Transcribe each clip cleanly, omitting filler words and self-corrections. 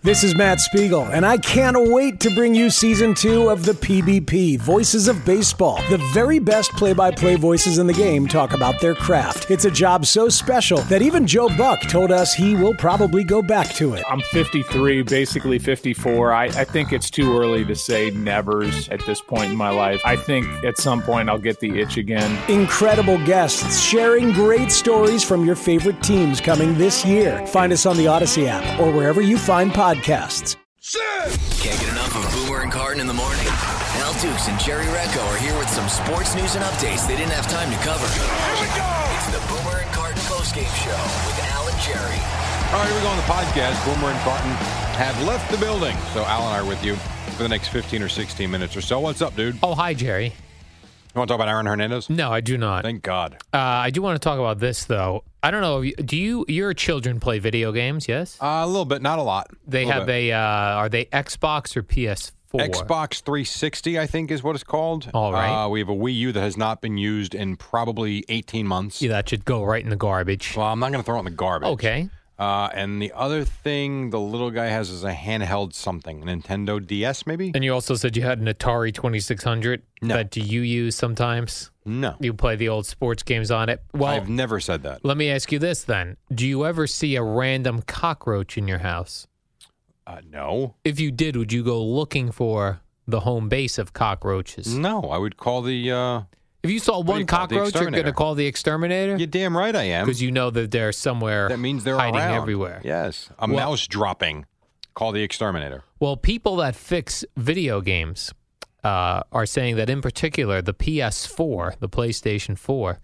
This is Matt Spiegel, and I can't wait to bring you Season 2 of the PBP, Voices of Baseball. The very best play-by-play voices in the game talk about their craft. It's a job so special that even Joe Buck told us he will probably go back to it. I'm 53, basically 54. I think it's too early to say nevers at this point in my life. I think at some point I'll get the itch again. Incredible guests sharing great stories from your favorite teams coming this year. Find us on the Odyssey app or wherever you find podcasts. Can't get enough of Boomer and Carton in the morning. Al Dukes and Jerry Recco are here with some sports news and updates they didn't have time to cover. Here we go! It's the Boomer and Carton postgame show with Al and Jerry. All right, here we go on the podcast. Boomer and Carton have left the building. So Al and I are with you for the next 15 or 16 minutes or so. What's up, dude? Oh, hi, Jerry. You want to talk about Aaron Hernandez? No, I do not. Thank God. I do want to talk about this, though. I don't know. Your children play video games, yes? A little bit, not a lot. They have are they Xbox or PS4? Xbox 360, I think, is what it's called. All right. We have a Wii U that has not been used in probably 18 months. Yeah, that should go right in the garbage. Well, I'm not going to throw it in the garbage. Okay. And the other thing the little guy has is a handheld something, a Nintendo DS maybe? And you also said you had an Atari 2600 No. that do you use sometimes? No. You play the old sports games on it? Well, I've never said that. let me ask you this then. Do you ever see a random cockroach in your house? No. If you did, would you go looking for the home base of cockroaches? No, I would call the... If you saw do one you call it? The cockroach, you're going to exterminator. call the exterminator? You're damn right I am. Because you know that they're somewhere That means they're hiding around. everywhere. Yes. A Well- mouse dropping. Call the exterminator. Well, people that fix video games are saying that in particular, the PS4, the PlayStation 4,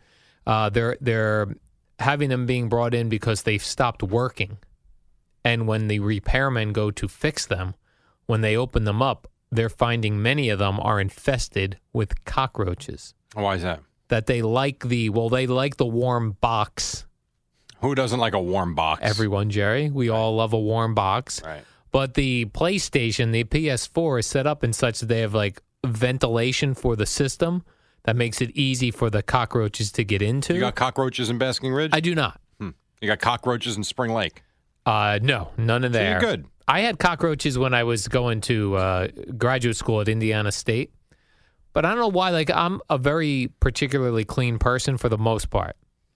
they're having them being brought in because they've stopped working. And when the repairmen go to fix them, when they open them up, they're finding many of them are infested with cockroaches. Why is that? That they like the warm box. Who doesn't like a warm box? Everyone, Jerry. We all love a warm box. Right. But the PlayStation, the PS4 is set up in such that they have like ventilation for the system that makes it easy for the cockroaches to get into. You got cockroaches in Basking Ridge? I do not. You got cockroaches in Spring Lake? No, none of So there. you're good. I had cockroaches when I was going to graduate school at Indiana State. But I don't know why. Like, I'm a very particularly clean person for the most part.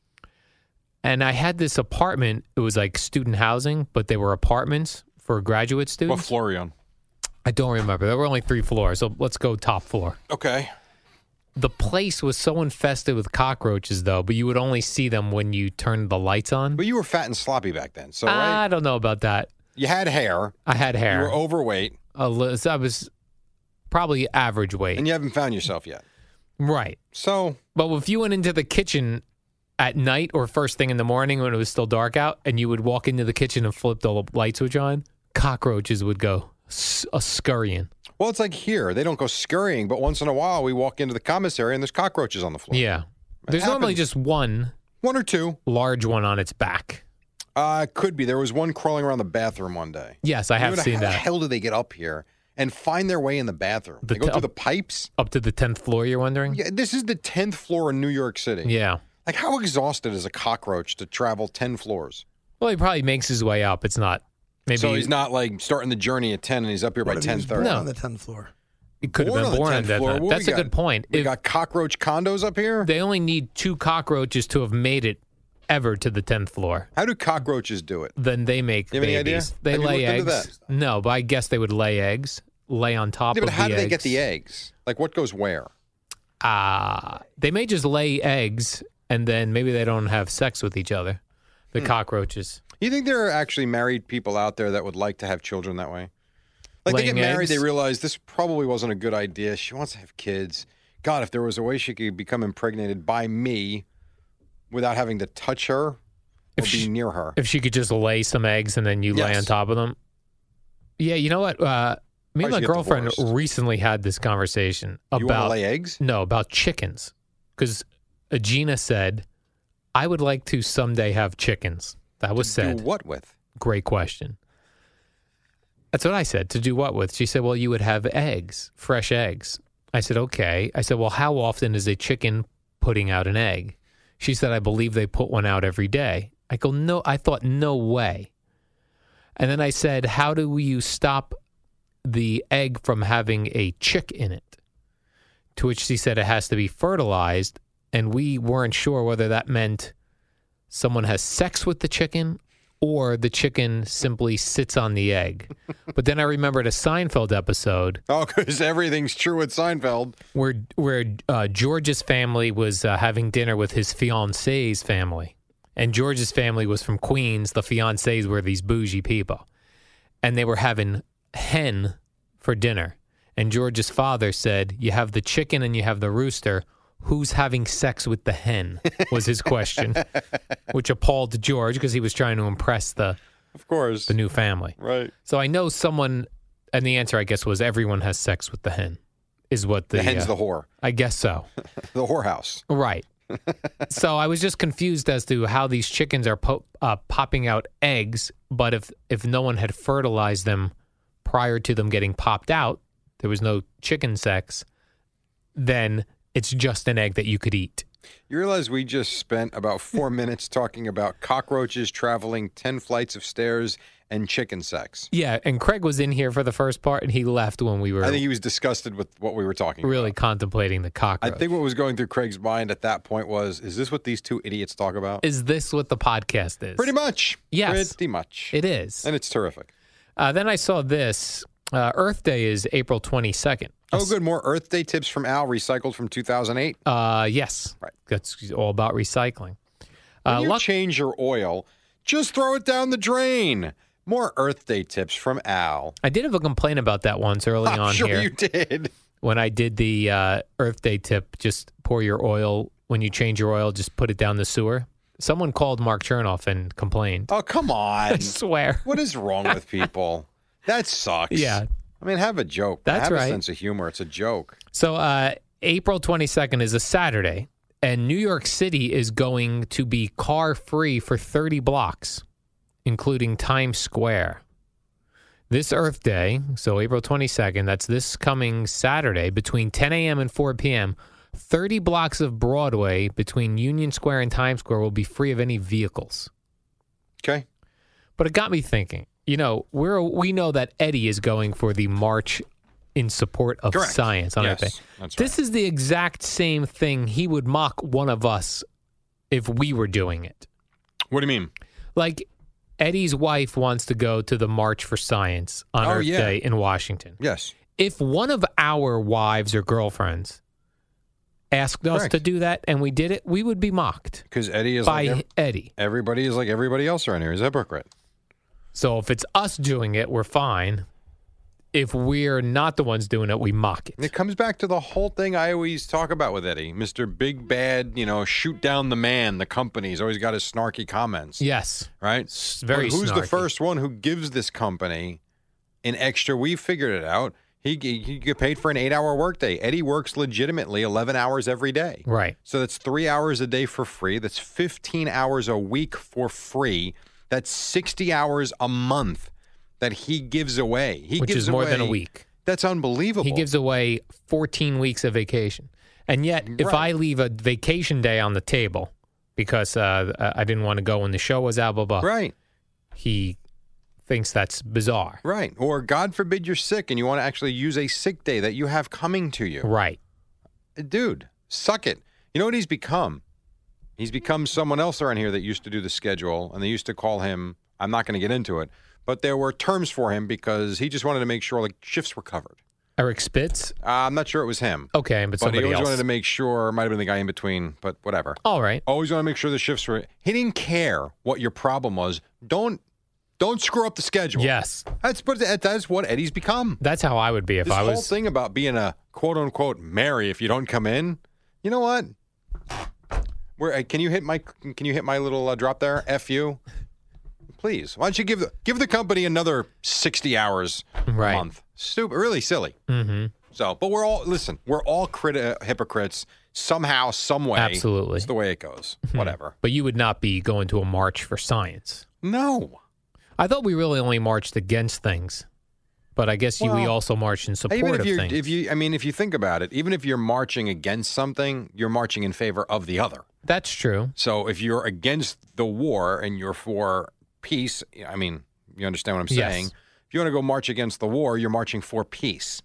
And I had this apartment. It was like student housing, but they were apartments for graduate What students. floor are you on? I don't remember. There were only 3 floors, so let's go top floor. Okay. The place was so infested with cockroaches, though, but you would only see them when you turned the lights on. But you were fat and sloppy back then, so I right? don't know about that. You had hair. I had You hair. were overweight, I was probably average weight. and you haven't found yourself yet. Right. So But if you went into the kitchen at night or first thing in the morning when it was still dark out, and you would walk into the kitchen and flip the light switch on, cockroaches would go scurrying. well, it's like here. They don't go scurrying, but once in a while we walk into the commissary and there's cockroaches on the floor. Yeah. There's normally happens. just one One or two. large one on its back. Could be. There was one crawling around the bathroom one day. Yes, I have You know, seen how the that. hell do they get up here and find their way in the bathroom? The They go t- through the pipes? Up to the 10th floor, you're wondering? Yeah, this is the 10th floor in New York City. Yeah. Like, how exhausted is a cockroach to travel 10 floors? Well, he probably makes his way up. It's not. Maybe So he's not like starting the journey at 10 and he's up here by What if he was 10:30. born No. on the 10th floor? He could have Born been on the born on 10th that. floor. What That's we a got? good point. We If got cockroach condos up here? they only need 2 cockroaches to have made it ever to the 10th floor, How do cockroaches do it? then they make You have any babies. idea? They Have you lay looked into eggs. No, but I guess they would lay eggs, lay on top Yeah, of but how the do they get eggs. the eggs? Like, what goes where? They may just lay eggs, and then maybe they don't have sex with each other, the cockroaches. You think there are actually married people out there that would like to have children that way? Like, they Laying get married, eggs? they realize this probably wasn't a good idea. She wants to have kids. God, if there was a way she could become impregnated by me without having to touch her or If be she- near her. If she could just lay some eggs and then you lay Yes. on top of them. Yeah, you know what? Me and Probably my should get girlfriend divorced. recently had this conversation You want to about lay eggs? no, about chickens. Because Gina said, I would like to someday have chickens. That was said. Do what with? Great question. That's what I said. To do what with? She said, well, you would have eggs, fresh eggs. I said, okay. I said, well, how often is a chicken putting out an egg? She said, I believe they put one out every day. I go, no, I thought, no way. And then I said, how do you stop the egg from having a chick in it? To which she said it has to be fertilized. And we weren't sure whether that meant someone has sex with the chicken or the chicken simply sits on the egg. But then I remembered a Seinfeld episode. Oh, because everything's true with Seinfeld. Where George's family was having dinner with his fiance's family. And George's family was from Queens. The fiancés were these bougie people. And they were having hen for dinner. And George's father said, you have the chicken and you have the rooster. Who's having sex with the hen was his question, which appalled George because he was trying to impress of course, the new family. Right. So I know someone, and the answer, I guess, was everyone has sex with the hen, is what the hen's the whore. I guess so. The whorehouse. Right. So I was just confused as to how these chickens are popping out eggs, but if no one had fertilized them prior to them getting popped out, there was no chicken sex, then it's just an egg that you could eat. You realize we just spent about 4 minutes talking about cockroaches traveling 10 flights of stairs and chicken sex. Yeah, and Craig was in here for the first part, and he left when we were I think he was disgusted with what we were talking really about. contemplating the cockroach. I think what was going through Craig's mind at that point was, is this what these two idiots talk about? Is this what the podcast is? Pretty much. Yes. Pretty much. It is. And it's terrific. Then I saw this. Earth Day is April 22nd. Oh, good. More Earth Day tips from Al, recycled from 2008. Yes. Right. That's all about recycling. When you change your oil, just throw it down the drain. More Earth Day tips from Al. I did have a complaint about that once early I'm on sure here. you did. When I did the Earth Day tip, just pour your oil, when you change your oil, just put it down the sewer. Someone called Mark Chernoff and complained. Oh, come on. I swear. What is wrong with people? That sucks. Yeah. I mean, have a joke. That's have right. a sense of humor. It's a joke. So April 22nd is a Saturday, and New York City is going to be car-free for 30 blocks, including Times Square. This Earth Day, so April 22nd, that's this coming Saturday, between 10 a.m. and 4 p.m., 30 blocks of Broadway between Union Square and Times Square will be free of any vehicles. Okay. But it got me thinking. You know, we know that Eddie is going for the March in support of Correct. science on Yes, Earth Day. that's This is the exact same thing he would mock one of us if we were doing it. What do you mean? Like, Eddie's wife wants to go to the March for Science on Earth Day in Washington. Yes. If one of our wives or girlfriends asked us Correct. to do that and we did it, we would be mocked Because Eddie is by like Eddie. everybody is like everybody else around here. He's a hypocrite. So if it's us doing it, we're fine. If we're not the ones doing it, we mock And it. it comes back to the whole thing I always talk about with Eddie. Mr. Big Bad, shoot down the man, the company. He's always got his snarky comments. Yes. Right? Very But who's the snarky. first one who gives this company an extra? We figured it out. He get paid for an 8-hour workday. Eddie works legitimately 11 hours every day. Right. So that's 3 hours a day for free. That's 15 hours a week for free. That's 60 hours a month that he gives away. Which is more than a week. That's unbelievable. He gives away 14 weeks of vacation. And yet, if Right. I leave a vacation day on the table because I didn't want to go when the show was out, blah, blah, Right. he thinks that's bizarre. Right. Or God forbid you're sick and you want to actually use a sick day that you have coming to you. Right. Dude, suck it. You know what he's become? He's become someone else around here that used to do the schedule, and they used to call him, I'm not going to get into it, but there were terms for him because he just wanted to make sure like shifts were covered. Eric Spitz? I'm not sure it was him. Okay, but But he somebody always else. wanted to make sure, might have been the guy in between, but whatever. All right. Always want to make sure the shifts were. He didn't care what your problem was. Don't screw up the schedule. Yes. That's what Eddie's become. That's how I would be if This I whole was. thing about being a quote unquote Mary if you don't come in. You know what? Can you hit my little drop there? F you, please. Why don't you give the company another 60 hours Right. a month? Stupid, really silly. Mm-hmm. So, but we're all hypocrites somehow, some way. Absolutely. It's the way it goes. Whatever. But you would not be going to a march for science. No. I thought we really only marched against things, but I guess we Well, also marched in support Even of things. if you think about it, even if you're marching against something, you're marching in favor of the other. That's true. So if you're against the war and you're for peace, I mean, You understand what I'm Yes. saying? If you want to go march against the war, you're marching for peace.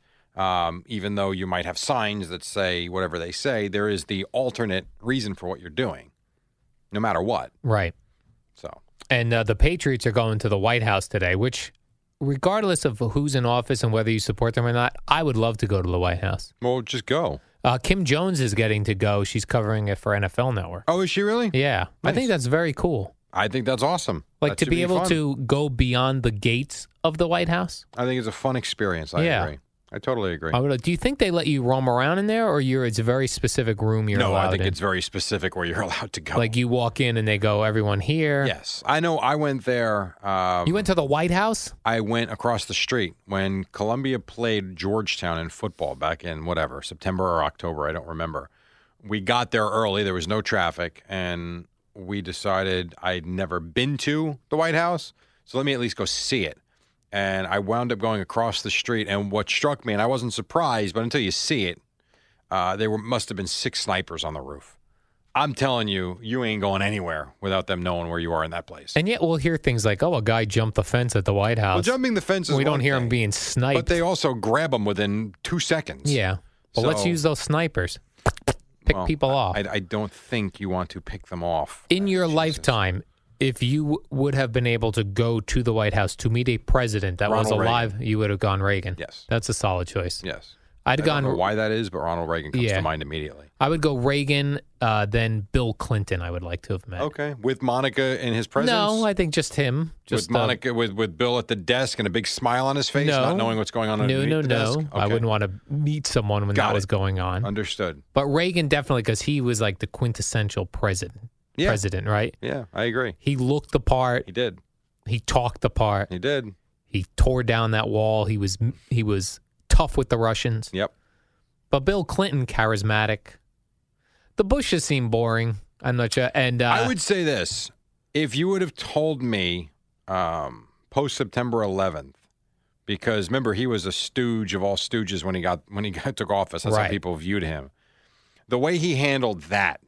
Even though you might have signs that say whatever they say, there is the alternate reason for what you're doing, no matter what. Right. So, And the Patriots are going to the White House today, which, regardless of who's in office and whether you support them or not, I would love to go to the White House. well, just go. Kim Jones is getting to go. She's covering it for NFL Network. Oh, is she really? Yeah. I think that's very cool. I think that's awesome. Like That to should be able fun. to go beyond the gates of the White House. I think it's a fun experience. I Yeah. agree. I totally agree. Do you think they let you roam around in there, or it's a very specific room you're No, allowed I think in? it's very specific where you're allowed to go. Like you walk in and they go, everyone here. Yes. I know I went there. You went to the White House? I went across the street when Columbia played Georgetown in football back in whatever, September or October. I don't remember. We got there early. There was no traffic. And we decided I'd never been to the White House. So let me at least go see it. And I wound up going across the street. And what struck me, and I wasn't surprised, but until you see it, must have been 6 snipers on the roof. I'm telling you, you ain't going anywhere without them knowing where you are in that place. And yet we'll hear things like, a guy jumped the fence at the White House. Well, jumping the fence is we don't one hear him thing, being sniped. but they also grab them within 2 seconds. Yeah. Well, let's So- use those snipers. Pick Well, people off. I don't think you want to pick them off. In your Jesus. lifetime, if you would have been able to go to the White House to meet a president that was Ronald alive, you would have gone Reagan. Yes. That's a solid choice. Yes. I'd I don't know gone. why that is, but Ronald Reagan comes Yeah. to mind immediately. I would go Reagan, then Bill Clinton. I would like to have met. Okay. With Monica in his presence? No, I think just him. Just with Monica, with Bill at the desk and a big smile on his face, No. not knowing what's going on No, underneath no, the no. desk? I Okay. wouldn't want to meet someone when Got that was it. going on. Understood. But Reagan definitely, because he was like the quintessential president. Yeah. President, right? Yeah, I agree. He looked the part. He did. He talked the part. He did. He tore down that wall. He was tough with the Russians. Yep. But Bill Clinton, charismatic. The Bushes seem boring. I'm not sure. And I would say this. If you would have told me post September 11th, because remember he was a stooge of all stooges when he took office. That's Right. how people viewed him. The way he handled that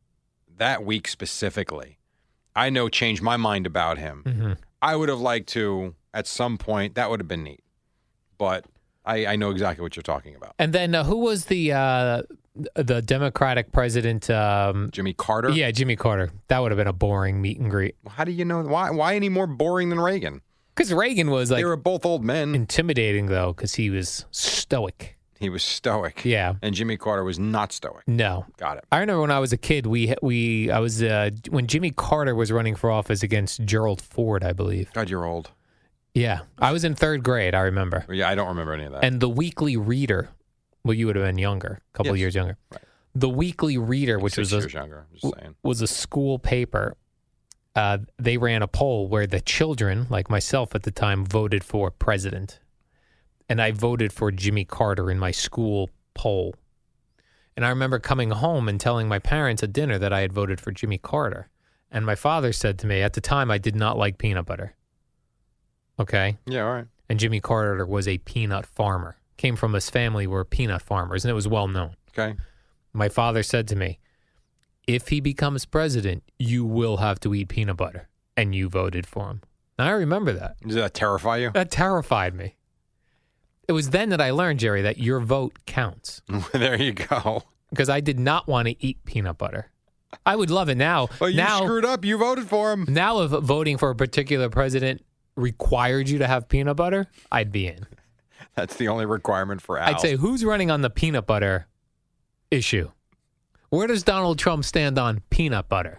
week specifically, I know changed my mind about him. Mm-hmm. I would have liked to at some point. That would have been neat, but I know exactly what you're talking about. And then who was the Democratic president? Jimmy Carter. Yeah, Jimmy Carter. That would have been a boring meet and greet. How do you know why any more boring than Reagan? Because Reagan was like They were both old men. intimidating though, because he was stoic. He was stoic. Yeah. And Jimmy Carter was not stoic. No. Got it. I remember when I was a kid, when Jimmy Carter was running for office against Gerald Ford, I believe. God, you're old. Yeah, I was in 3rd grade. I remember. Yeah, I don't remember any of that. And the Weekly Reader. Well, you would have been younger, a couple Yes. years younger. Right. The Weekly Reader, which 6 was years younger. I'm just saying. was a school paper. They ran a poll where the children, like myself at the time, voted for president. And I voted for Jimmy Carter in my school poll. And I remember coming home and telling my parents at dinner that I had voted for Jimmy Carter. And my father said to me, at the time, I did not like peanut butter. Okay? Yeah, all right. And Jimmy Carter was a peanut farmer. Came from his family were peanut farmers, and it was well known. Okay. My father said to me, if he becomes president, you will have to eat peanut butter. And you voted for him. Now, I remember that. Does that terrify you? That terrified me. It was then that I learned, Jerry, that your vote counts. There you go. Because I did not want to eat peanut butter. I would love it now. Well, you screwed up. You voted for him. Now, if voting for a particular president required you to have peanut butter, I'd be in. That's the only requirement for Al. I'd say, who's running on the peanut butter issue? Where does Donald Trump stand on peanut butter?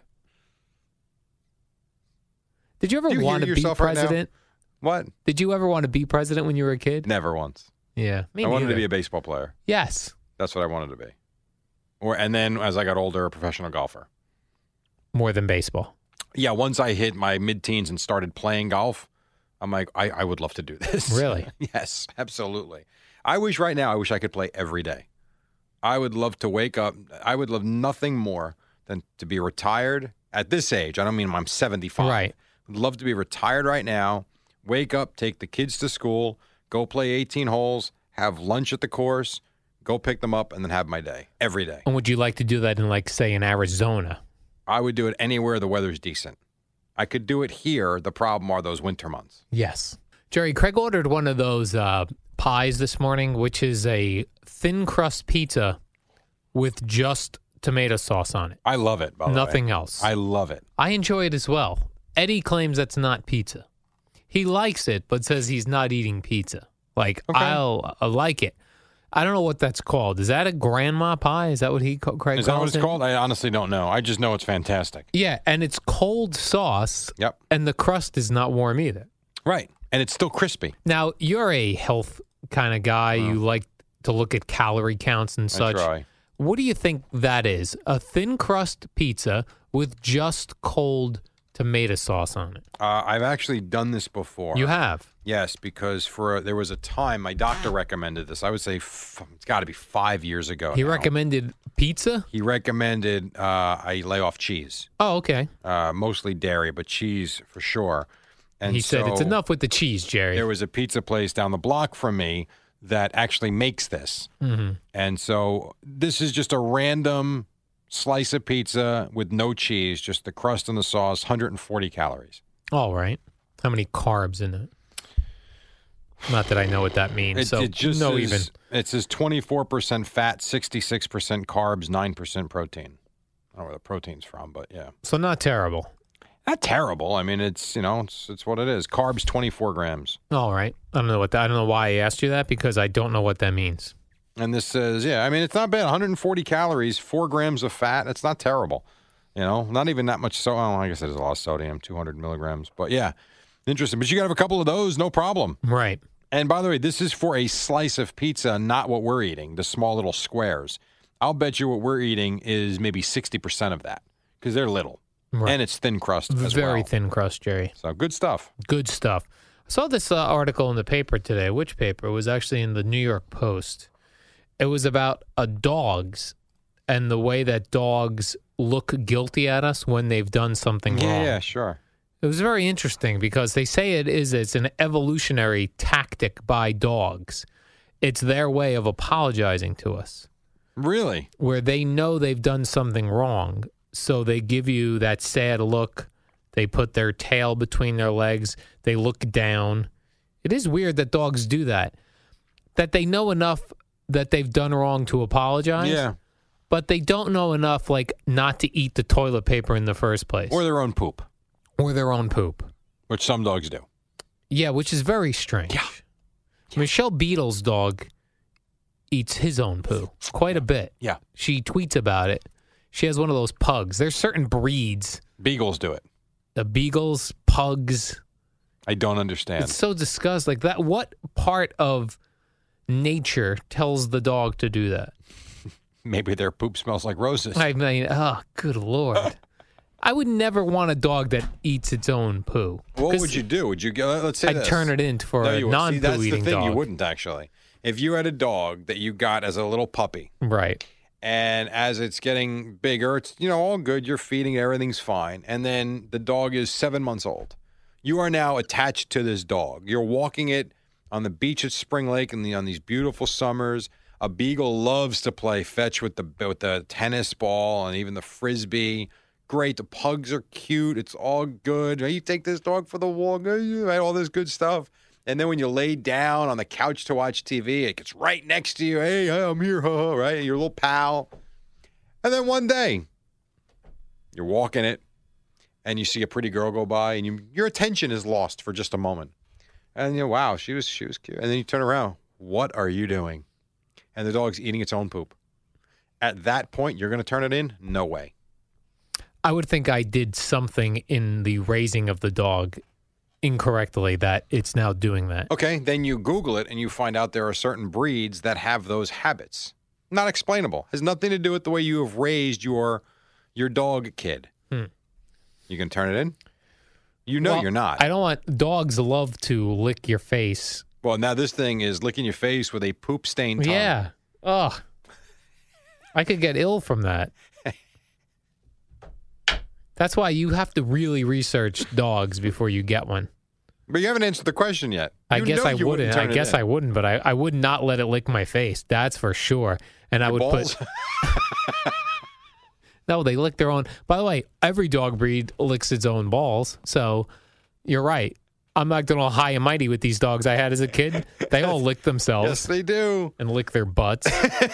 Did you ever Do you want hear to be yourself right now? president? What? Did you ever want to be president when you were a kid? Never once. Yeah, me I wanted to neither. be a baseball player. Yes, That's what I wanted to be. And then as I got older, a professional golfer. more than baseball. Yeah, once I hit my mid-teens and started playing golf, I'm like, I would love to do this. Really? Yes, absolutely. I wish I could play every day. I would love to wake up. I would love nothing more than to be retired at this age. I don't mean I'm 75. Right. I'd love to be retired right now, wake up, take the kids to school, go play 18 holes, have lunch at the course, go pick them up, and then have my day every day. And would you like to do that in, like, say, in Arizona? I would do it anywhere the weather's decent. I could do it here. The problem are those winter months. Yes. Jerry, Craig ordered one of those pies this morning, which is a thin crust pizza with just tomato sauce on it. I love it, by the way. Nothing else. I love it. I enjoy it as well. Eddie claims that's not pizza. He likes it, but says he's not eating pizza. Like, Okay. I'll like it. I don't know what that's called. Is that a grandma pie? Is that what Craig calls it? Is that what it's called? I honestly don't know. I just know it's fantastic. Yeah, and it's cold sauce. Yep. And the crust is not warm either. Right. And it's still crispy. Now, you're a health kind of guy. You like to look at calorie counts and such. I try. What do you think that is? A thin crust pizza with just cold tomato sauce on it. I've actually done this before. You have? Yes, because there was a time my doctor recommended this. I would say it's got to be 5 years ago. He now. recommended pizza? He recommended I lay off cheese, Oh, okay. mostly dairy, but cheese for sure. And He said, it's so enough with the cheese, Jerry. There was a pizza place down the block from me that actually makes this. Mm-hmm. And so this is just a random slice of pizza with no cheese, just the crust and the sauce, 140 calories. All right. How many carbs in it? Not that I know what that means. It just no says, even. It says 24% fat, 66% carbs, 9% protein. I don't know where the protein's from, but yeah. So not terrible. Not terrible. I mean, it's what it is. Carbs, 24 grams. All right. I don't know why I asked you that, because I don't know what that means. And this says, I mean, it's not bad. 140 calories, 4 grams of fat. It's not terrible. Not even that much. I guess there's a lot of sodium, 200 milligrams. But yeah, interesting. But you got to have a couple of those, no problem. Right. And by the way, this is for a slice of pizza, not what we're eating, the small little squares. I'll bet you what we're eating is maybe 60% of that because they're little. Right. And it's thin crust as Very well. thin crust, Jerry. So good stuff. Good stuff. I saw this article in the paper today. Which paper? It was actually in the New York Post. It was about dogs and the way that dogs look guilty at us when they've done something wrong. Yeah, sure. It was very interesting because they say it's an evolutionary tactic by dogs. It's their way of apologizing to us. Really? Where they know they've done something wrong, so they give you that sad look. They put their tail between their legs. They look down. It is weird that dogs do that. That they know enough that they've done wrong to apologize. Yeah. But they don't know enough, like, not to eat the toilet paper in the first place. Or their own poop. Or their own poop. Which some dogs do. Yeah, which is very strange. Yeah. Michelle Beadle's dog eats his own poo quite a bit. Yeah. She tweets about it. She has one of those pugs. There's certain breeds. Beagles do it. The beagles, pugs. I don't understand. It's so disgusting. Like that. What part of nature tells the dog to do that? Maybe their poop smells like roses. I mean, oh, good Lord. I would never want a dog that eats its own poo. What would you do? Would you go? Let's say I'd turn it in for a you non-poo See, that's eating the thing. dog. You wouldn't actually. If you had a dog that you got as a little puppy, right? And as it's getting bigger, it's all good. You're feeding it, everything's fine. And then the dog is 7 months old. You are now attached to this dog. You're walking it on the beach at Spring Lake and on these beautiful summers. A beagle loves to play fetch with the tennis ball and even the frisbee. Great. The pugs are cute. It's all good. You take this dog for the walk, right? All this good stuff. And then when you lay down on the couch to watch TV, it gets right next to you. Hey, I'm here, right? Your little pal. And then one day, you're walking it, and you see a pretty girl go by, and your attention is lost for just a moment. And wow, she was cute. And then you turn around. What are you doing? And the dog's eating its own poop. At that point, you're going to turn it in? No way. I would think I did something in the raising of the dog incorrectly that it's now doing that. Okay, then you Google it and you find out there are certain breeds that have those habits. Not explainable. Has nothing to do with the way you have raised your dog kid. You can turn it in? Well, you're not. I don't want dogs love to lick your face. Well, now this thing is licking your face with a poop stained tongue. Yeah. Ugh. I could get ill from that. That's why you have to really research dogs before you get one. But you haven't answered the question yet. I guess I wouldn't. I guess I wouldn't, but I would not let it lick my face. That's for sure. And I would balls? put No, they lick their own. By the way, every dog breed licks its own balls. So you're right. I'm not doing all high and mighty with these dogs I had as a kid. They all lick themselves. Yes, they do. And lick their butts.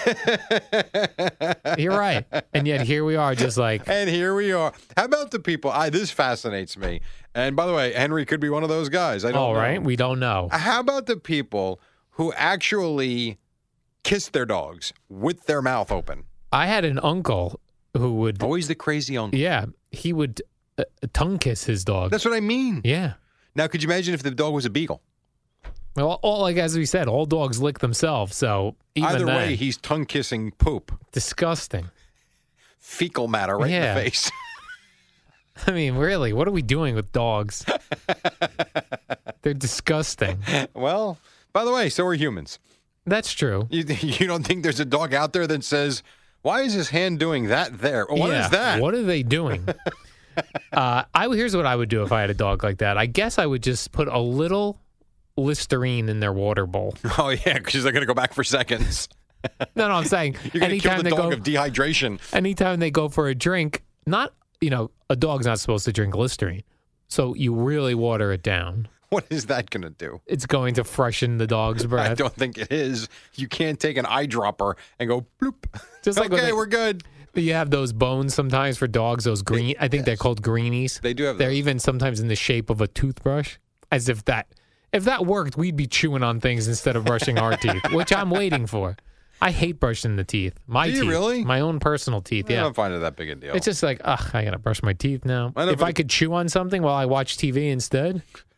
You're right. And yet here we are just like. And here we are. How about the people? This fascinates me. And by the way, Henry could be one of those guys. I don't know. All right. We don't know. How about the people who actually kiss their dogs with their mouth open? I had an uncle who would. Always the crazy uncle. Yeah. He would tongue kiss his dog. That's what I mean. Yeah. Now, could you imagine if the dog was a beagle? Well, like as we said, all dogs lick themselves. So even Either then, way, he's tongue kissing poop, disgusting. fecal matter right in the face. I mean, really, what are we doing with dogs? They're disgusting. Well, by the way, so are humans. That's true. You don't think there's a dog out there that says, "Why is his hand doing that there? Or what is that? What are they doing? Here's what I would do if I had a dog like that. I guess I would just put a little Listerine in their water bowl. Oh, yeah, because they're going to go back for seconds. No, I'm saying You're going to kill the dog of dehydration. Anytime they go for a drink, a dog's not supposed to drink Listerine. So you really water it down. What is that going to do? It's going to freshen the dog's breath. I don't think it is. You can't take an eyedropper and go bloop. Just like okay, we're good. You have those bones sometimes for dogs, those green. I think they're called greenies. They do have They're those. even sometimes in the shape of a toothbrush. As if that worked, we'd be chewing on things instead of brushing our teeth, which I'm waiting for. I hate brushing the teeth. My Do you teeth. really? My own personal teeth, I yeah. don't find it that big a deal. It's just like, I got to brush my teeth now. I know, If but I could chew on something while I watch TV instead,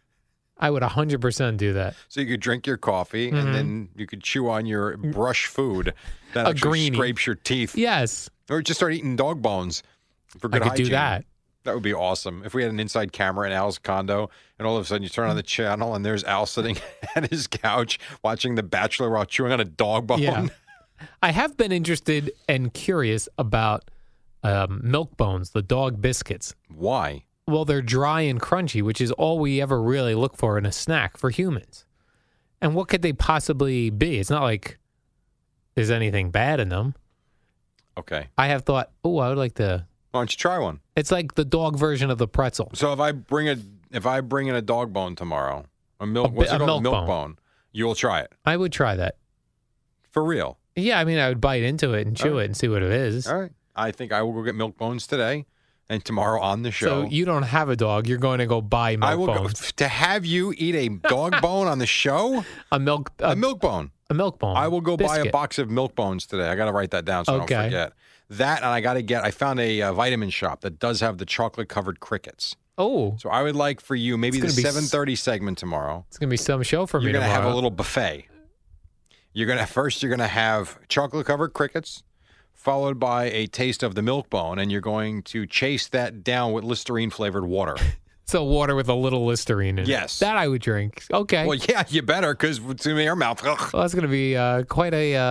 I would 100% do that. So you could drink your coffee and then you could chew on your brush food that A actually greenie. scrapes your teeth. Yes. Or just start eating dog bones for good I could hygiene. do that. That would be awesome. If we had an inside camera in Al's condo and all of a sudden you turn on the channel and there's Al sitting at his couch watching The Bachelor while chewing on a dog bone. Yeah. I have been interested and curious about milk bones, the dog biscuits. Why? Well, they're dry and crunchy, which is all we ever really look for in a snack for humans. And what could they possibly be? It's not like there's anything bad in them. Okay. I have thought, I would like to. Why don't you try one? It's like the dog version of the pretzel. So if I bring in a dog bone tomorrow, Milk bone, you'll try it. I would try that. For real. Yeah, I mean, I would bite into it and chew it and see what it is. All right. I think I will go get milk bones today and tomorrow on the show. So you don't have a dog. You're going to go buy milk I will bones. go to have you eat a dog bone on the show? A milk bone. A milk bone. I will go buy a biscuit. box of milk bones today. I got to write that down so I don't forget. That, and I found a vitamin shop that does have the chocolate covered crickets. Oh. So I would like for you, maybe the It's gonna be 7:30 segment tomorrow. It's going to be some show for me You're going to tomorrow. have a little buffet. You're going to have chocolate covered crickets, followed by a taste of the milk bone, and you're going to chase that down with Listerine flavored water. So water with a little Listerine in it. Yes. That I would drink. Okay. Well, yeah, you better, because it's in your mouth. Ugh. Well, that's going to be quite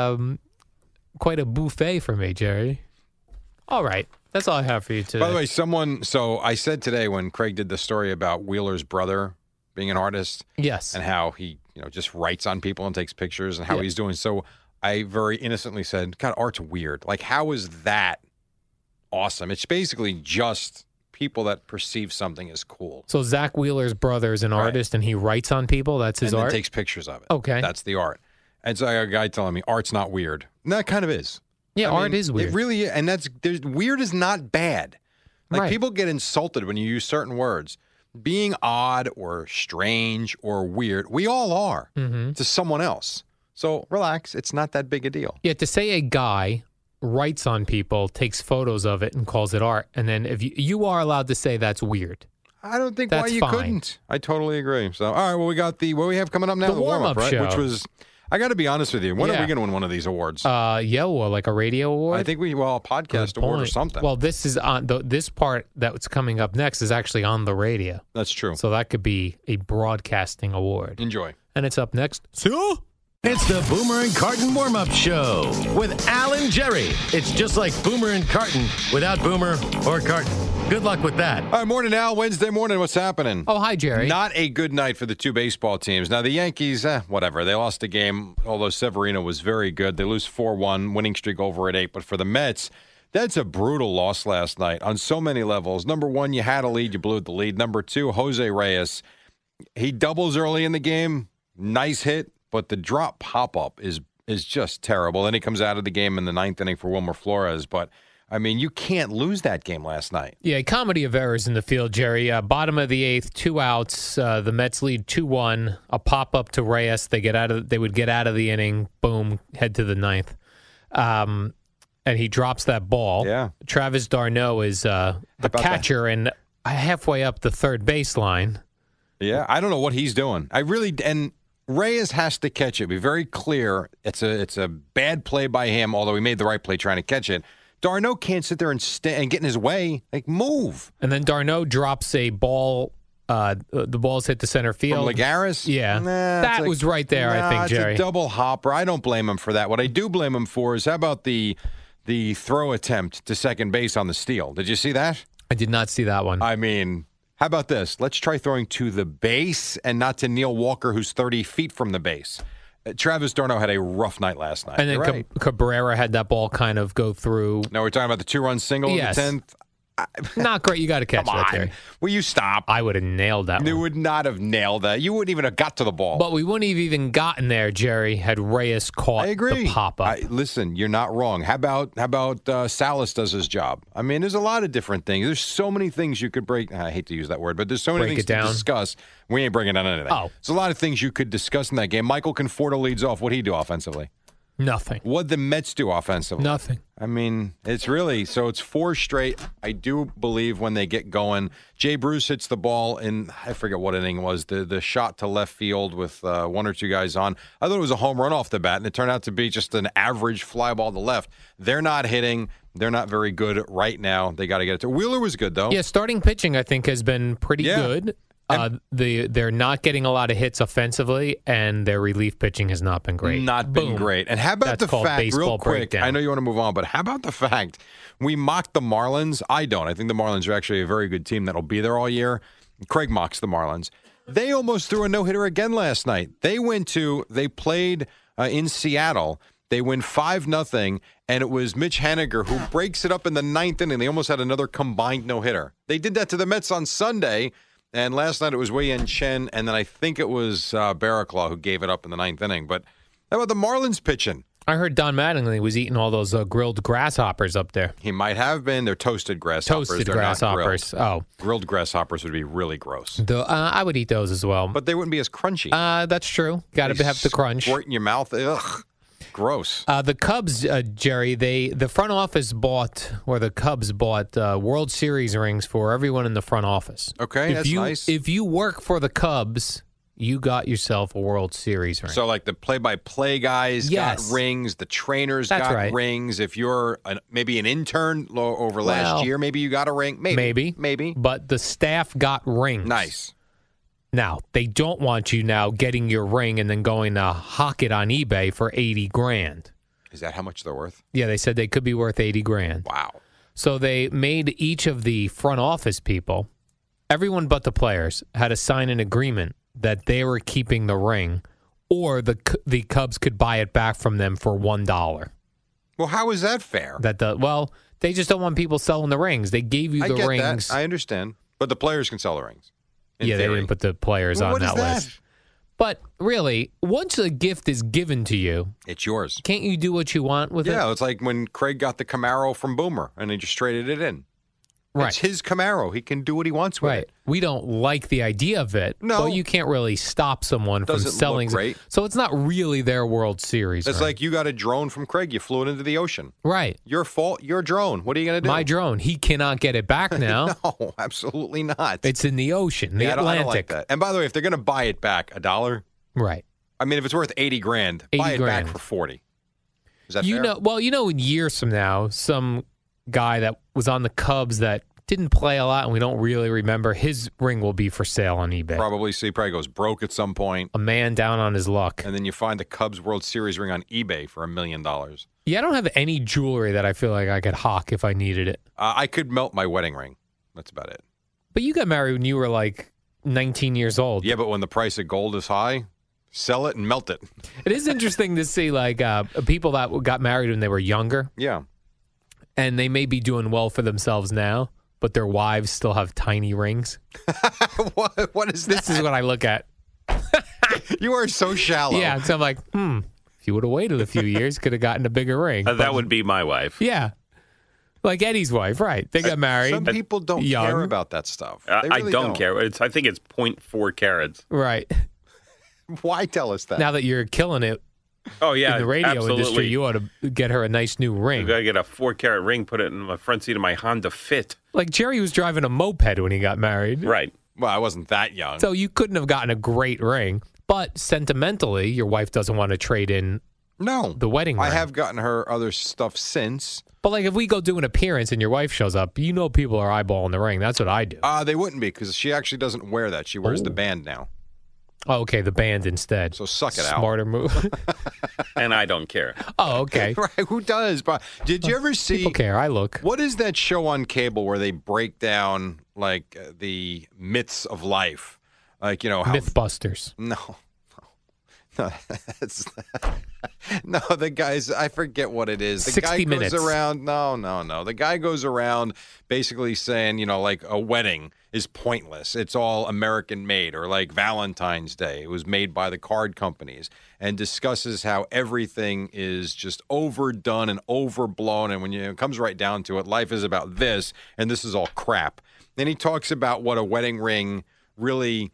a buffet for me, Jerry. All right. That's all I have for you today. By the way, so I said today when Craig did the story about Wheeler's brother being an artist Yes. and how he, just writes on people and takes pictures and how Yeah. he's doing. So I very innocently said, God, art's weird. Like, how is that awesome? It's basically just people that perceive something as cool. So Zach Wheeler's brother is an artist and he writes on people. That's his and art? then takes pictures of it. Okay. That's the art. And so I got a guy telling me art's not weird. And that kind of is. Yeah, I art mean, is weird. It really is. And weird is not bad. Like, Right. people get insulted when you use certain words. Being odd or strange or weird, we all are to someone else. So relax. It's not that big a deal. Yeah, to say a guy writes on people, takes photos of it, and calls it art, and then if you are allowed to say that's weird. I don't think why That's you fine. couldn't. I totally agree. So, all right, well, we got what we have coming up now? The warm-up right? show. Which was, I got to be honest with you. When are Yeah. we going to win one of these awards? Or like a radio award? I think a podcast Good award or point. something. Well, this is on this part that's coming up next is actually on the radio. That's true. So that could be a broadcasting award. Enjoy. And it's up next. So, It's the Boomer and Carton warm-up show with Al and Jerry. It's just like Boomer and Carton without Boomer or Carton. Good luck with that. All right, morning, Al. Wednesday morning. What's happening? oh, hi, Jerry. Not a good night for the two baseball teams. Now, the Yankees, whatever. They lost a game, although Severino was very good. They lose 4-1, winning streak over at 8. But for the Mets, That's a brutal loss last night on so many levels. Number one, you had a lead, you blew the lead. Number two, Jose Reyes, he doubles early in the game. Nice hit, but the drop pop-up is just terrible. Then he comes out of the game in the ninth inning for Wilmer Flores. But, I mean, you can't lose that game last night. Yeah, comedy of errors in the field, Jerry. Bottom of the eighth, 2 outs. The Mets lead 2-1. A pop-up to Reyes. They would get out of the inning. Boom, head to the ninth. And he drops that ball. Yeah. Travis d'Arnaud is the catcher and halfway up the third baseline. Yeah, I don't know what he's doing. And Reyes has to catch it. Be very clear. It's a bad play by him, although he made the right play trying to catch it. d'Arnaud can't sit there and get in his way. Like, move. And then d'Arnaud drops a ball. The ball's hit the center field. From Lagares? Yeah. That was right there, I think, Jerry. It's a double hopper. I don't blame him for that. What I do blame him for is how about the throw attempt to second base on the steal? Did you see that? I did not see that one. I mean, how about this? Let's try throwing to the base and not to Neil Walker, who's 30 feet from the base. Travis d'Arnaud had a rough night last night. And then Cabrera had that ball kind of go through. No, we're talking about the 2-run single in the 10th. Not great. You got to catch that, Jerry. Will you stop? I would have nailed that one. You would not have nailed that. You wouldn't even have got to the ball. But we wouldn't have even gotten there, Jerry, had Reyes caught the pop-up. Listen, you're not wrong. How about Salas does his job? I mean, there's a lot of different things. There's so many things you could break. I hate to use that word, but there's so many things to discuss. We ain't breaking down anything. Oh. There's a lot of things you could discuss in that game. Michael Conforto leads off. What did he do offensively? Nothing. What'd the Mets do offensively? Nothing. I mean, it's really, so it's 4 straight. I do believe when they get going, Jay Bruce hits the ball in, I forget what inning it was, the shot to left field with 1 or 2 guys on. I thought it was a home run off the bat, and it turned out to be just an average fly ball to left. They're not hitting. They're not very good right now. They got to get it to. Wheeler was good, though. Yeah, starting pitching, I think, has been pretty good. They're not getting a lot of hits offensively, and their relief pitching has not been great. Not been great. And how about the fact, real quick, breakdown. I know you want to move on, but how about the fact we mocked the Marlins? I don't. I think the Marlins are actually a very good team that'll be there all year. Craig mocks the Marlins. They almost threw a no-hitter again last night. They played in Seattle. They win 5-0, and it was Mitch Haniger who breaks it up in the 9th inning. They almost had another combined no-hitter. They did that to the Mets on Sunday. And last night it was Wei Yin Chen, and then I think it was Barraclough who gave it up in the 9th inning. But how about the Marlins pitching? I heard Don Mattingly was eating all those grilled grasshoppers up there. He might have been. They're toasted grasshoppers. Toasted grasshoppers. Grilled grasshoppers would be really gross. I would eat those as well. But they wouldn't be as crunchy. That's true. Got to have the crunch. Squirt in your mouth. Ugh. Gross. The Cubs, Jerry, the front office the Cubs bought World Series rings for everyone in the front office. Okay, that's nice. If you work for the Cubs, you got yourself a World Series ring. So like the play-by-play guys got rings, the trainers got rings. If you're maybe an intern over last year, maybe you got a ring. Maybe. But the staff got rings. Nice. Now, they don't want you now getting your ring and then going to hawk it on eBay for $80,000. Is that how much they're worth? Yeah, they said they could be worth $80,000. Wow. So they made each of the front office people, everyone but the players, had to sign an agreement that they were keeping the ring, or the Cubs could buy it back from them for $1. Well, how is that fair? They just don't want people selling the rings. They gave you the rings. I understand. But the players can sell the rings. They didn't put the players on that list. But really, once a gift is given to you, it's yours. Can't you do what you want with it? Yeah, it's like when Craig got the Camaro from Boomer and he just traded it in. Right. It's his Camaro. He can do what he wants with it. We don't like the idea of it, but you can't really stop someone from selling. Look great. So it's not really their World Series. It's like you got a drone from Craig. You flew it into the ocean. Right. Your fault. Your drone. What are you going to do? My drone. He cannot get it back now. No, absolutely not. It's in the ocean, the Atlantic. I don't like that. And by the way, if they're going to buy it back, $1. Right. I mean, if it's worth $80,000, buy it back for $40. Is that fair? In years from now, some guy that was on the Cubs that didn't play a lot and we don't really remember, his ring will be for sale on eBay. Probably goes broke at some point. A man down on his luck. And then you find the Cubs World Series ring on eBay for $1 million. Yeah, I don't have any jewelry that I feel like I could hawk if I needed it. I could melt my wedding ring. That's about it. But you got married when you were like 19 years old. Yeah, but when the price of gold is high, sell it and melt it. It is interesting to see like people that got married when they were younger. Yeah. and they may be doing well for themselves now, but their wives still have tiny rings. What is This is what I look at. You are so shallow. Yeah, so I'm like, if you would have waited a few years, could have gotten a bigger ring. That would be my wife. Yeah. Like Eddie's wife, right. They got married. Some people don't young. care about that stuff. They I really don't care. I think it's 0.4 carats. Right. Why tell us that? Now that you're killing it Oh, yeah. in the radio absolutely. industry, you ought to get her a nice new You ring. got to get a 4-carat ring, put it in the front seat of my Honda Fit. Like Jerry was driving a moped when he got married. Right. Well, I wasn't that young. So you couldn't have gotten a great ring. But sentimentally, your wife doesn't want to trade in No. the wedding ring. I have gotten her other stuff since. But like if we go do an appearance and your wife shows up, you know people are eyeballing the ring. That's what I do. They wouldn't be because she actually doesn't wear that. She wears the band now. Oh, okay, the band instead. So suck it out. Smarter move. And I don't care. Oh, okay. Right? Who does? But did you ever see? People care. I look. What is that show on cable where they break down like the myths of life? Like how Mythbusters. No, that's no. The guys, I forget what it is. The 60 guy Minutes. goes around. No. The guy goes around basically saying, like a wedding is pointless. It's all American made, or like Valentine's Day. It was made by the card companies, and discusses how everything is just overdone and overblown. And when it comes right down to it, life is about this, and this is all crap. Then he talks about what a wedding ring really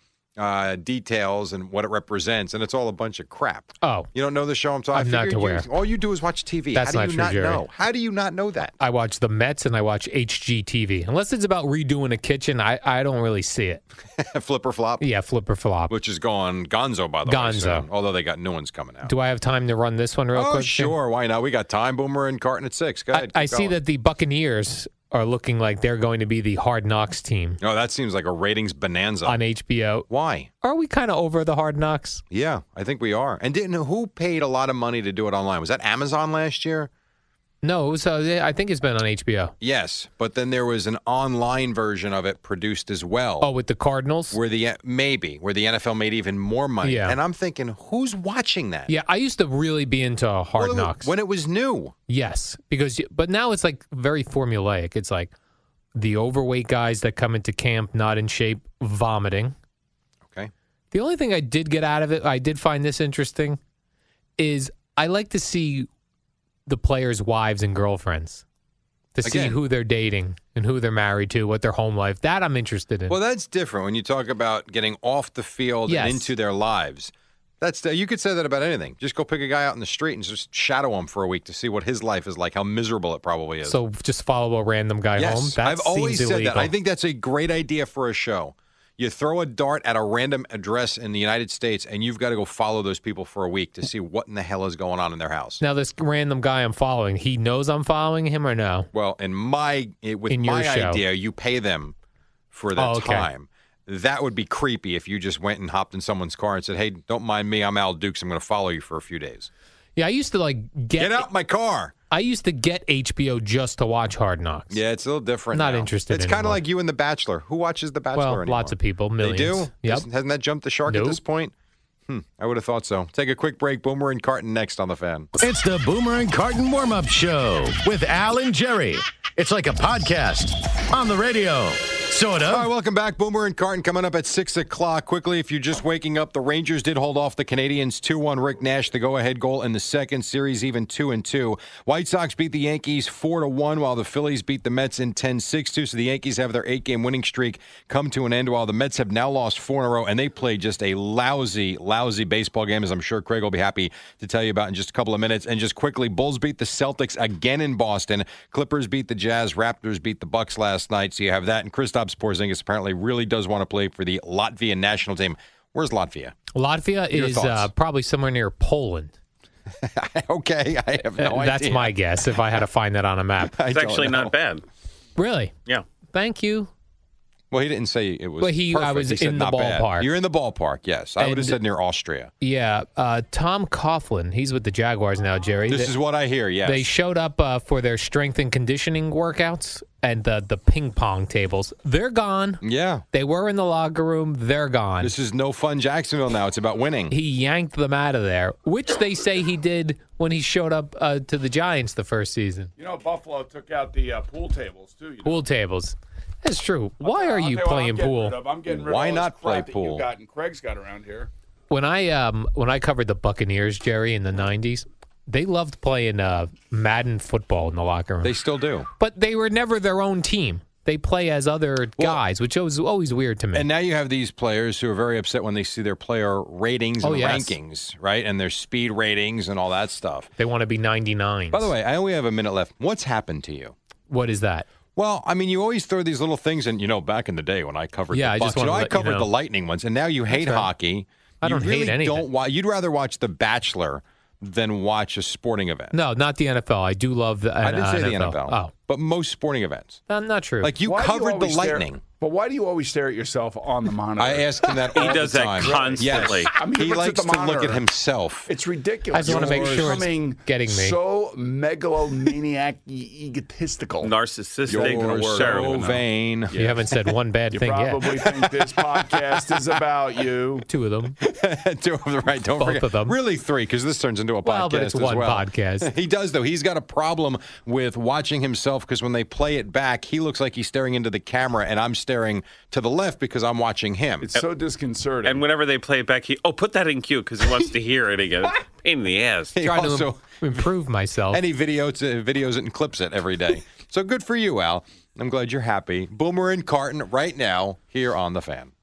details and what it represents, and it's all a bunch of crap. Oh. You don't know the show I'm talking I'm not aware. All you do is watch TV. That's How not do you true, not Jerry. know? How do you not know that? I watch the Mets and I watch HGTV. Unless it's about redoing a kitchen, I don't really see it. Flip or flop? Yeah, flip or flop. Which is going gonzo, by the way. Gonzo. soon, although they got new ones coming out. Do I have time to run this one real Oh, quick? sure. Why not? We got time. Boomer and Carton at 6. Go ahead. I keep see going. that the Buccaneers are looking like they're going to be the Hard Knocks team Oh, that seems like a ratings bonanza. on HBO. Why? Are we kind of over the Hard Knocks? Yeah, I think we are. And who paid a lot of money to do it online? Was that Amazon last year? No, it was, I think it's been on HBO. Yes, but then there was an online version of it produced as well. Oh, with the Cardinals? where the NFL made even more money. Yeah. And I'm thinking, who's watching that? Yeah, I used to really be into Hard Well, Knocks. when it was new. Yes, but now it's like very formulaic. It's like the overweight guys that come into camp not in shape, vomiting. Okay. The only thing I did get out of it, I did find this interesting, is I like to see the players' wives and girlfriends to see Again. who they're dating and who they're married to, what their home life. That I'm interested in. Well, that's different when you talk about getting off the field Yes. and into their lives. You could say that about anything. Just go pick a guy out in the street and just shadow him for a week to see what his life is like, how miserable it probably is. So just follow a random guy home. Yes, That I've always seems said illegal. that. I think that's a great idea for a show. You throw a dart at a random address in the United States, and you've got to go follow those people for a week to see what in the hell is going on in their house. Now this random guy I'm following, he knows I'm following him or no? Well, with In my your show. idea, you pay them for their Oh, okay. time. That would be creepy if you just went and hopped in someone's car and said, "Hey, don't mind me. I'm Al Dukes. I'm going to follow you for a few days. Yeah, I used to like Get out my car." I used to get HBO just to watch Hard Knocks. Yeah, it's a little different. Not now. interested It's kind of anymore. like you and The Bachelor. Who watches The Bachelor Well, anymore? lots of people, millions. They do? Yep. Hasn't that jumped the shark at Nope. this point? I would have thought so. Take a quick break. Boomer and Carton next on The Fan. It's the Boomer and Carton warm-up show with Al and Jerry. It's like a podcast on the radio. Sort All right, of. welcome back. Boomer and Carton coming up at 6 o'clock. Quickly, if you're just waking up, the Rangers did hold off the Canadians 2-1. Rick Nash, the go-ahead goal in the second series, even 2-2. White Sox beat the Yankees 4-1, while the Phillies beat the Mets in 10-6-2. So the Yankees have their 8-game winning streak come to an end, while the Mets have now lost 4 in a row, and they played just a lousy baseball game, as I'm sure Craig will be happy to tell you about in just a couple of minutes. And just quickly, Bulls beat the Celtics again in Boston. Clippers beat the Jazz. Raptors beat the Bucks last night. So you have that. And Kristaps Porzingis apparently really does want to play for the Latvian national team. Where's Latvia? Latvia Your is thoughts? probably somewhere near Poland. Okay, I have no idea. That's my guess if I had to find that on a map. I It's don't actually know. not bad. Really? Yeah. Thank you. Well, he didn't say it was. Well, I perfect. was He said in the not bad. ballpark. You're in the ballpark. Yes, I would have And- said near Austria. Yeah, Tom Coughlin, he's with the Jaguars now, Jerry. This is what I hear. Yes, They showed up for their strength and conditioning workouts and the ping pong tables. They're gone. Yeah, They were in the locker room. They're gone. this is no fun Jacksonville now. It's about winning. He yanked them out of there, which they say he did when he showed up to the Giants the first season. You know, Buffalo took out the pool tables, too. You know? Pool tables. That's true. Why are you playing pool? I'm getting rid Why of all not this play crap that pool? you got and Craig's got around here. When I covered the Buccaneers, Jerry, in the 90s, they loved playing Madden football in the locker room. They still do. But they were never their own team. They play as other guys, which was always weird to me. And now you have these players who are very upset when they see their player ratings and yes. rankings, right? And their speed ratings and all that stuff. They want to be 99. By the way, I only have a minute left. What's happened to you? What is that? Well, I mean, you always throw these little things, and back in the day when I covered Yeah, the I Bucs, just wanna I let you covered know. the Lightning ones, and now you hate right. hockey. I don't you really hate anything. Don't you'd rather watch The Bachelor than watch a sporting event. No, not the NFL. I do love the I didn't say the NFL. Oh, But most sporting events. not true. Like you Why do covered the always stare- Lightning. But why do you always stare at yourself on the monitor? I ask him that all He does the that time. constantly. Yes. I mean, he he looks at likes the to look monitor. at himself. It's ridiculous. I just wanna make You're sure it's becoming getting me. so megalomaniac, egotistical. Narcissistic. You're so terrible. vain. you haven't said one bad You thing probably yet. think this podcast is about you. Two of them. Right, don't Both forget. of them. Really 3, because this turns into a Well, podcast but it's as one well. podcast. He does, though. He's got a problem with watching himself because when they play it back, he looks like he's staring into the camera, and I'm staring to the left because I'm watching him. It's so disconcerting. And whenever they play it back, put that in cue because he wants to hear it again. Pain in the ass. He Trying also, to improve myself. and he videos it and clips it every day. So good for you, Al. I'm glad you're happy. Boomer and Carton right now here on The Fan.